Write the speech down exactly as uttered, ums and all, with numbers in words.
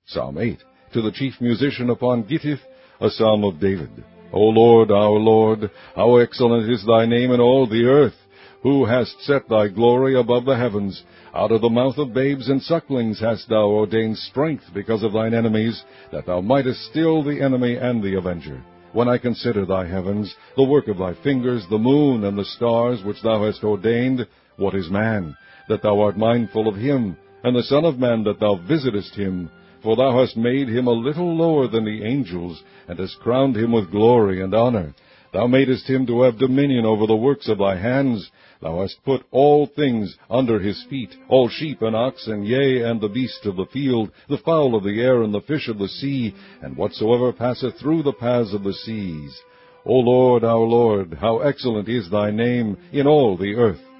Psalm eight. To the chief musician upon Gittith, a psalm of David. O Lord, our Lord, how excellent is thy name in all the earth! Who hast set thy glory above the heavens? Out of the mouth of babes and sucklings hast thou ordained strength because of thine enemies, that thou mightest still the enemy and the avenger. When I consider thy heavens, the work of thy fingers, the moon and the stars which thou hast ordained, what is man, that thou art mindful of him, and the Son of Man, that thou visitest him? For thou hast made him a little lower than the angels, and hast crowned him with glory and honor. Thou madest him to have dominion over the works of thy hands. Thou hast put all things under his feet, all sheep and oxen, yea, and the beasts of the field, the fowl of the air, and the fish of the sea, and whatsoever passeth through the paths of the seas. O Lord, our Lord, how excellent is thy name in all the earth!